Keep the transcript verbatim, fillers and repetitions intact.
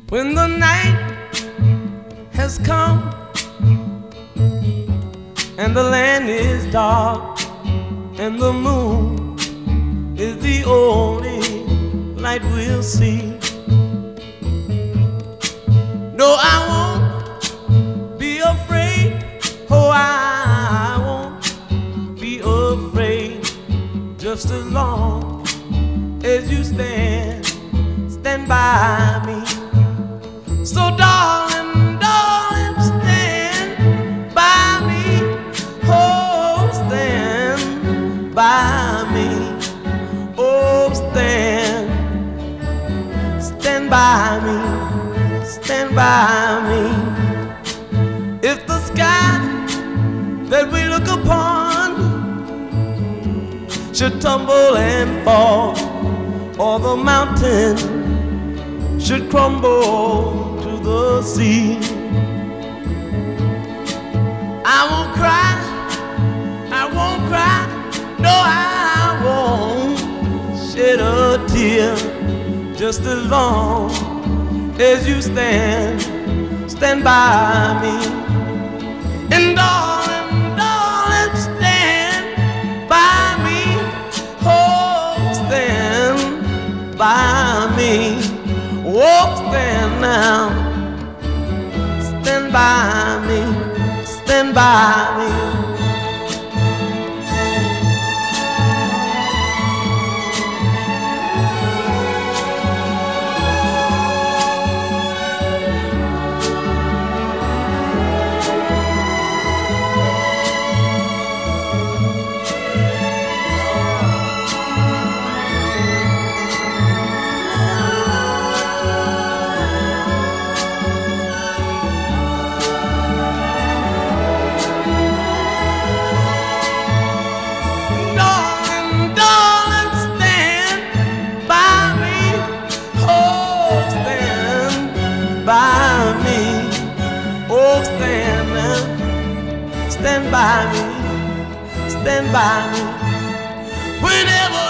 When the night has come and the land is dark and the moon is the only light we'll see. No, I won't be afraid. Oh, I won't be afraid. Just as long as you stand, stand by me. So darling, darling, stand by me. Oh, stand by me. Oh, stand, stand by me. Stand by me. If the sky that we look upon should tumble and fall, or the mountain should crumble to the sea, I won't cry, I won't cry, no, I won't shed a tear. Just as long as you stand, stand by me. And darling, darling, stand by me. Oh, stand by me. Oh, stand now. Stand by me. Stand by me. By me, oh stand now, stand by me, stand by me, whenever